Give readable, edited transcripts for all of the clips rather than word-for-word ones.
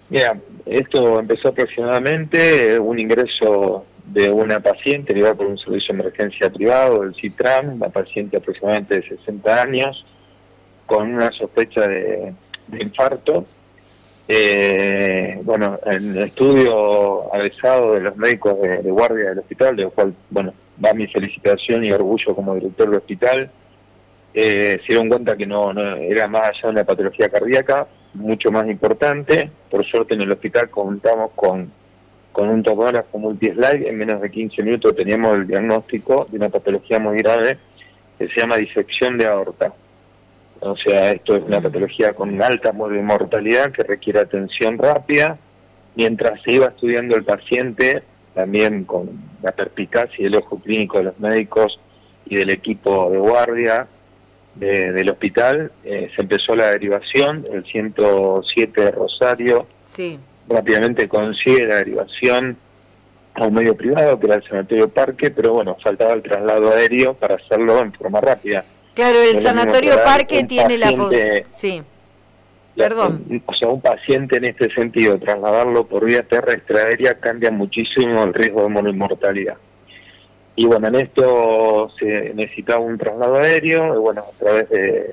Mira, esto empezó aproximadamente un ingreso de una paciente ligada por un servicio de emergencia privado, el CITRAM, una paciente aproximadamente de 60 años, con una sospecha de infarto. Bueno, en el estudio avisado de los médicos de guardia del hospital, de lo cual, bueno, va mi felicitación y orgullo como director del hospital, se dieron cuenta que no era más allá de una patología cardíaca, mucho más importante. Por suerte en el hospital contamos con un tomógrafo multislide, en menos de 15 minutos teníamos el diagnóstico de una patología muy grave que se llama disección de aorta. O sea, esto es una patología con alta mortalidad que requiere atención rápida. Mientras se iba estudiando el paciente, también con la perspicacia y el ojo clínico de los médicos y del equipo de guardia del hospital, se empezó la derivación. El 107 de Rosario Sí. rápidamente consigue la derivación a un medio privado, que era el Sanatorio Parque, pero bueno, faltaba el traslado aéreo para hacerlo en forma rápida. Claro, el No es lo mismo Sanatorio trasladar Parque un tiene paciente, Sí, perdón. o sea, un paciente en este sentido, trasladarlo por vía terrestre aérea cambia muchísimo el riesgo de monomortalidad. Y bueno, en esto se necesitaba un traslado aéreo, y bueno, a través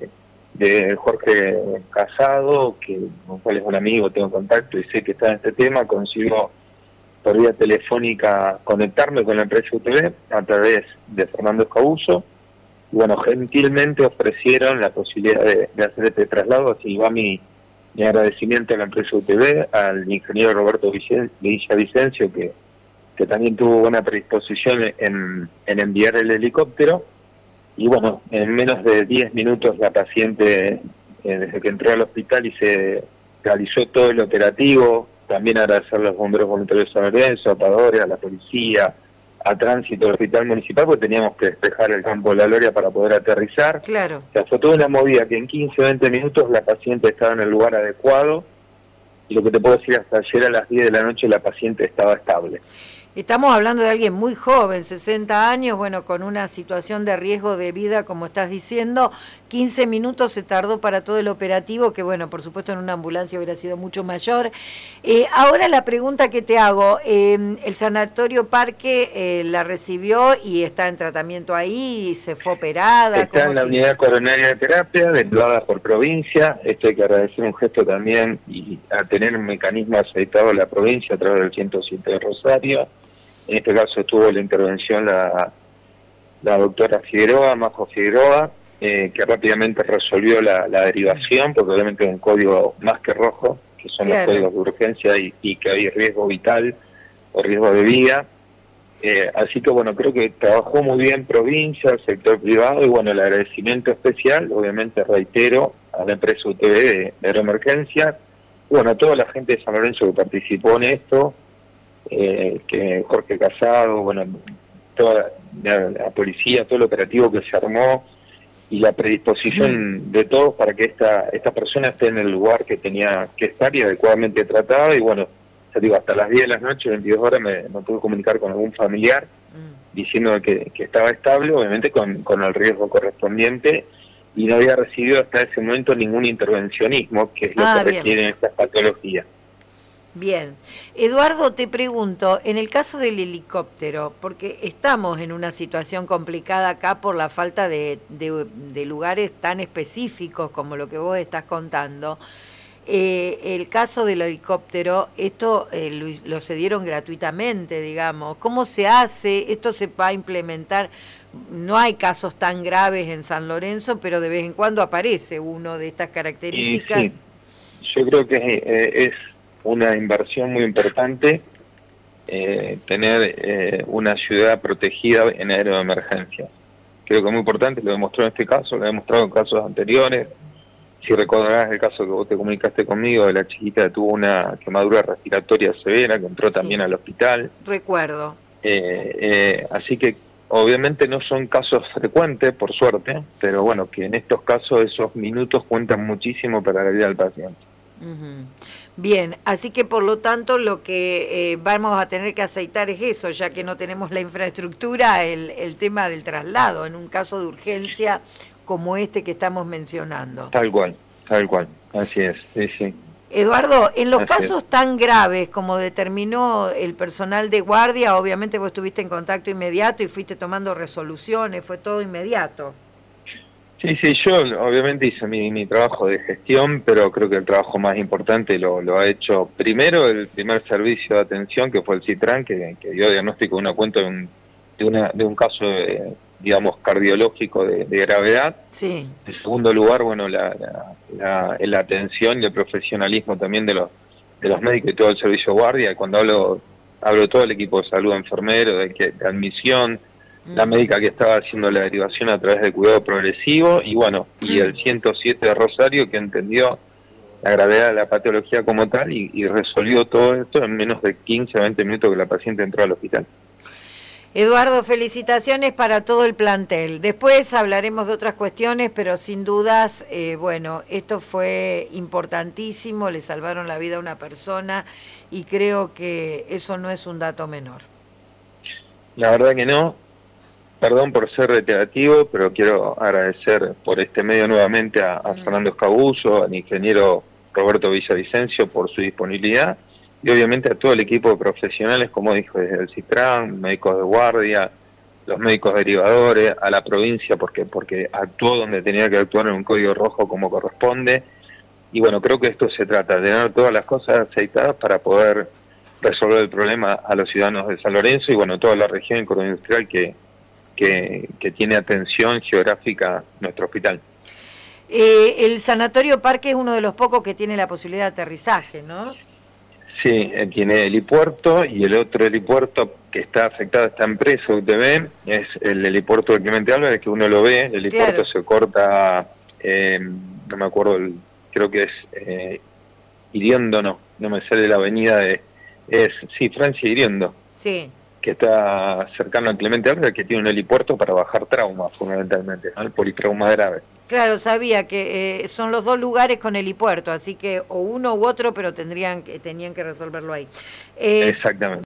de Jorge Casado, con cual es un amigo, tengo contacto y sé que está en este tema, consigo por vía telefónica conectarme con la empresa UTV a través de Fernando Escabuso. Y bueno, gentilmente ofrecieron la posibilidad de hacer este traslado, así va mi agradecimiento a la empresa UTV, al ingeniero Roberto Villavicencio, que también tuvo buena predisposición en enviar el helicóptero. Y bueno, en menos de 10 minutos la paciente, desde que entró al hospital y se realizó todo el operativo, también agradecer a los bomberos voluntarios de San Lorenzo, a Padores, a la policía, a tránsito del hospital municipal, porque teníamos que despejar el campo de la Gloria para poder aterrizar. Claro. O sea, fue toda una movida que en 15 o 20 minutos la paciente estaba en el lugar adecuado, y lo que te puedo decir, hasta ayer a las 10 de la noche la paciente estaba estable. Estamos hablando de alguien muy joven, 60 años, bueno, con una situación de riesgo de vida, como estás diciendo. 15 minutos se tardó para todo el operativo, que bueno, por supuesto en una ambulancia hubiera sido mucho mayor. Ahora la pregunta que te hago, el Sanatorio Parque la recibió y está en tratamiento ahí, y se fue operada. Está en la unidad coronaria de terapia, desplegada por provincia. Esto hay que agradecer un gesto también y a tener un mecanismo aceitado en la provincia a través del 107 de Rosario. En este caso estuvo la intervención la doctora Figueroa, Majo Figueroa, que rápidamente resolvió la derivación, porque obviamente es un código más que rojo, que son los códigos de urgencia y que hay riesgo vital o riesgo de vida. Así que bueno, creo que trabajó muy bien provincia, el sector privado, y bueno, el agradecimiento especial, obviamente reitero, a la empresa UTV de Aeroemergencia, bueno, a toda la gente de San Lorenzo que participó en esto, que Jorge Casado, bueno, toda la policía, todo el operativo que se armó y la predisposición de todos para que esta persona esté en el lugar que tenía que estar y adecuadamente tratada. Y bueno, ya digo, hasta las 10 de la noche, 22 horas, me pude comunicar con algún familiar diciendo que estaba estable, obviamente con el riesgo correspondiente, y no había recibido hasta ese momento ningún intervencionismo, que es lo que requieren estas patologías. Bien. Eduardo, te pregunto, en el caso del helicóptero, porque estamos en una situación complicada acá por la falta de lugares tan específicos como lo que vos estás contando, el caso del helicóptero, esto lo cedieron gratuitamente, digamos. ¿Cómo se hace? ¿Esto se va a implementar? No hay casos tan graves en San Lorenzo, pero de vez en cuando aparece uno de estas características. Sí, yo creo que es una inversión muy importante tener una ciudad protegida en aeroemergencia. Creo que es muy importante, lo demostró en este caso, lo he demostrado en casos anteriores. Si recordarás el caso que vos te comunicaste conmigo de la chiquita que tuvo una quemadura respiratoria severa, que entró también al hospital. Recuerdo. Así que obviamente no son casos frecuentes, por suerte, pero bueno, que en estos casos esos minutos cuentan muchísimo para la vida del paciente. Bien, así que por lo tanto lo que vamos a tener que aceitar es eso, ya que no tenemos la infraestructura, el tema del traslado en un caso de urgencia como este que estamos mencionando. Tal cual, así es, sí. Eduardo, en los Así casos es. tan graves como determinó el personal de guardia, obviamente vos estuviste en contacto inmediato y fuiste tomando resoluciones, fue todo inmediato. Sí, sí, yo obviamente hice mi trabajo de gestión, pero creo que el trabajo más importante lo ha hecho primero el primer servicio de atención, que fue el CITRAN, que dio diagnóstico de una cuenta de un caso, digamos, cardiológico de gravedad. Sí. En segundo lugar, bueno, la atención y el profesionalismo también de los médicos y todo el servicio de guardia. Y cuando hablo de todo el equipo de salud, enfermero, de admisión, la médica que estaba haciendo la derivación a través del cuidado progresivo, y bueno, y el 107 de Rosario, que entendió la gravedad de la patología como tal y resolvió todo esto en menos de 15 o 20 minutos que la paciente entró al hospital. Eduardo, felicitaciones para todo el plantel. Después hablaremos de otras cuestiones, pero sin dudas, bueno, esto fue importantísimo, le salvaron la vida a una persona y creo que eso no es un dato menor. La verdad que no. Perdón por ser reiterativo, pero quiero agradecer por este medio nuevamente a Fernando Escabuso, al ingeniero Roberto Villavicencio por su disponibilidad y obviamente a todo el equipo de profesionales, como dijo, desde el CITRAN, médicos de guardia, los médicos derivadores, a la provincia porque actuó donde tenía que actuar en un código rojo como corresponde. Y bueno, creo que esto se trata de tener todas las cosas aceitadas para poder resolver el problema a los ciudadanos de San Lorenzo y bueno, toda la región industrial que tiene atención geográfica nuestro hospital. El Sanatorio Parque es uno de los pocos que tiene la posibilidad de aterrizaje, ¿no? Sí, tiene helipuerto y el otro helipuerto que está afectado a esta empresa UTV es el helipuerto de Clemente Álvarez, que uno lo ve, el helipuerto claro. Se corta, no me acuerdo, creo que es Iriondo, no me sale la avenida Francia Iriondo. Sí. Que está cercano a Clemente Álvarez, que tiene un helipuerto para bajar trauma, fundamentalmente, ¿no? El politrauma grave. Claro, sabía que son los dos lugares con helipuerto, así que o uno u otro, pero tenían que resolverlo ahí. Exactamente.